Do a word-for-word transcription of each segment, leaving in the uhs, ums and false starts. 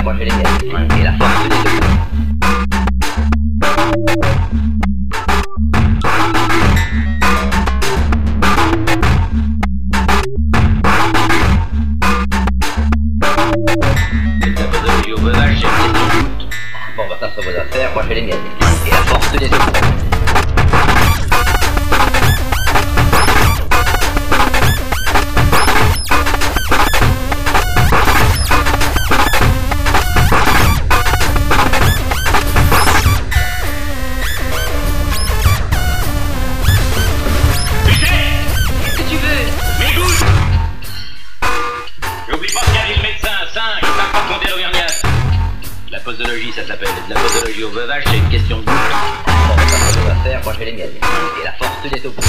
affaires, moi j'ai les miennes. Ouais. Et la force des deux. La posologie au veuvage, j'ai une question. Bon, bah ça c'est vos affaires, moi j'ai les miennes. Et la force des deux. La posologie, ça s'appelle. La posologie au veuvage, c'est une question de goût. Bon, ça, ça doit faire, moi j'ai les miennes. Et la force des topos.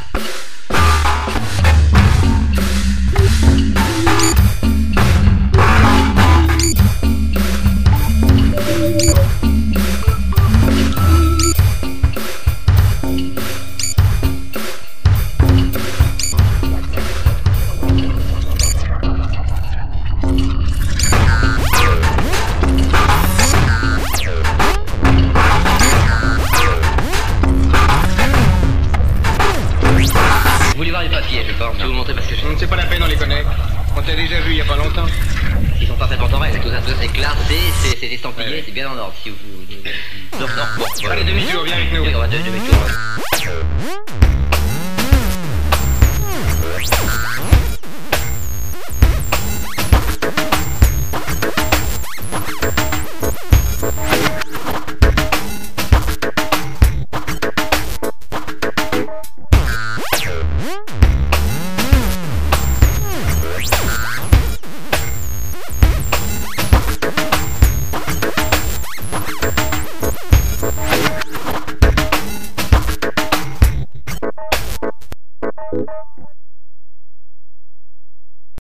Vous voulez voir les papiers, je pense. Je vais vous montrer parce que je... C'est pas la peine, on les connaît. On t'a déjà vu il y a pas longtemps. Ils sont parfaitement en règle, tout ça, tout ça c'est classé, c'est, c'est estampillé, ouais. C'est bien en ordre. Si vous... Non, non, bon, voilà. Allez, demi-tour, viens avec nous. Oui, on va deux demi-tours. You